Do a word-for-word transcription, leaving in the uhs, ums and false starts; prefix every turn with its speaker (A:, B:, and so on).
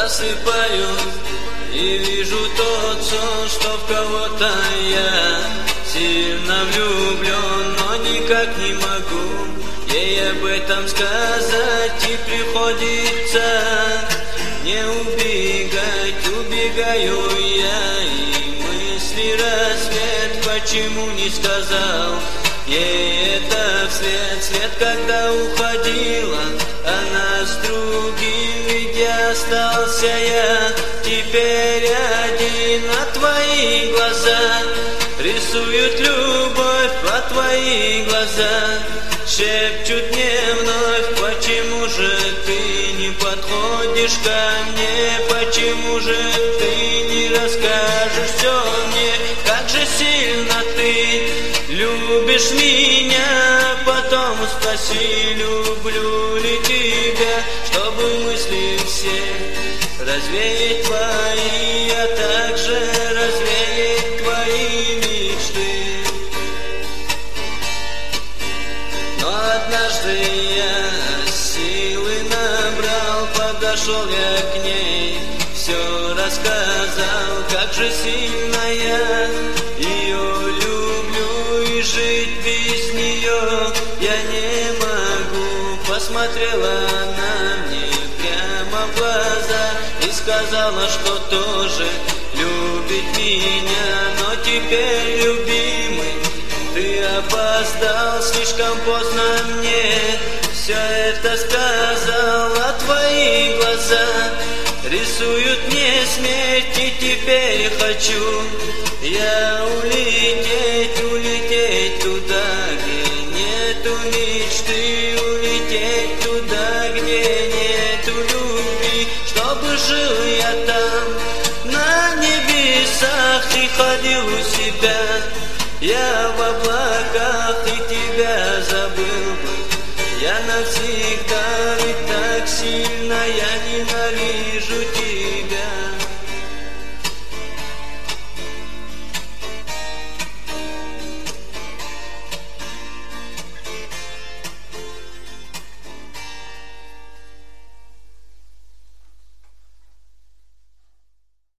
A: засыпаю и вижу тот сон, что в кого-то я сильно влюблен, но никак не могу ей об этом сказать, и приходится не убегать, убегаю я, и мысли рассвет, почему не сказал ей это вслед, вслед, когда уходила она с другим, ведь я остался я теперь один, а твои глаза рисуют любовь, а твои глаза шепчут мне вновь, почему же ты не подходишь ко мне, почему же ты не расскажешь все мне, как же сильно ты любишь меня, потом спроси, люблю ли тебя, чтобы мысли все развеять твои, а также развеять твои мечты. Но однажды я силы набрал, подошел я к ней, все рассказал, как же сильно я ее люблю, и жить без нее я не могу. Посмотрела она мне прямо в глаза и сказала, что тоже любит меня, но теперь, любимый, ты опоздал, слишком поздно мне все это сказал, а твои глаза рисуют мне смерть, и теперь хочу я улететь, улететь туда, где нету мечты, улететь туда, где нету любви, чтобы жил я там на небесах и ходил у себя я в облаках.